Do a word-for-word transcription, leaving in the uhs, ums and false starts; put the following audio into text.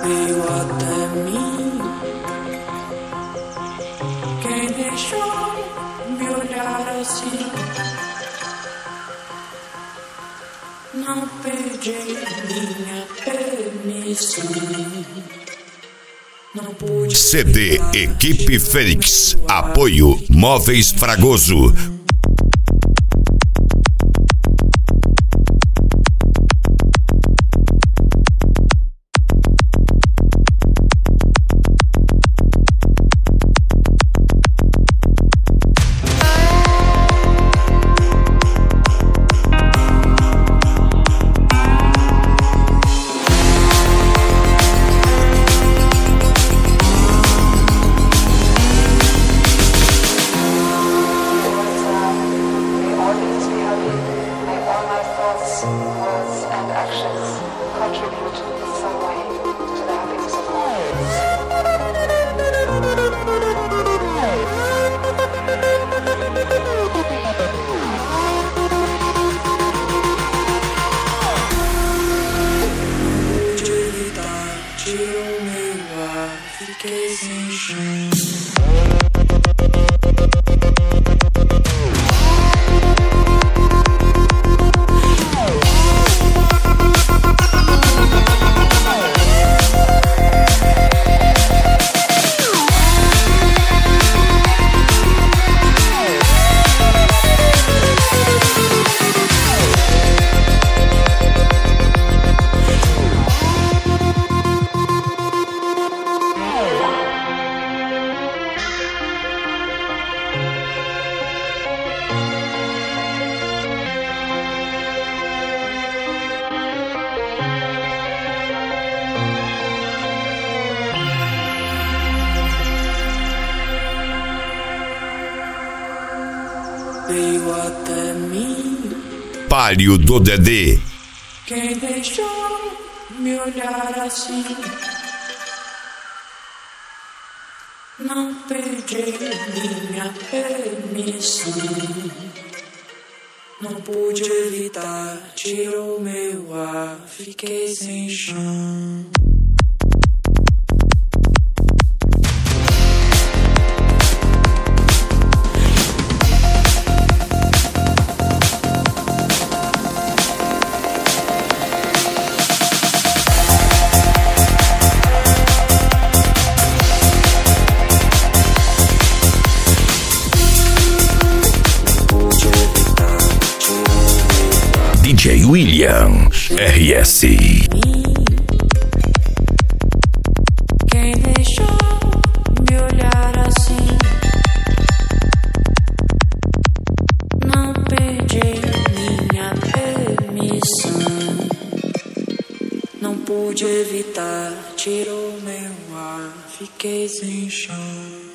veio até mim. Quem deixou me olhar assim? Não pedi minha permissão. Não pude. C D Equipe Fênix. Apoio Móveis Fragoso. Fiquei sem chão. Veio até mim. Palio do Dedê. Quem deixou me olhar assim? Não pedi minha permissão. Não pude evitar, tirou meu ar, fiquei sem chão. D J William R S. Quem deixou me olhar assim? Não pedi minha permissão. Não pude evitar, tirou meu ar, fiquei sem chão.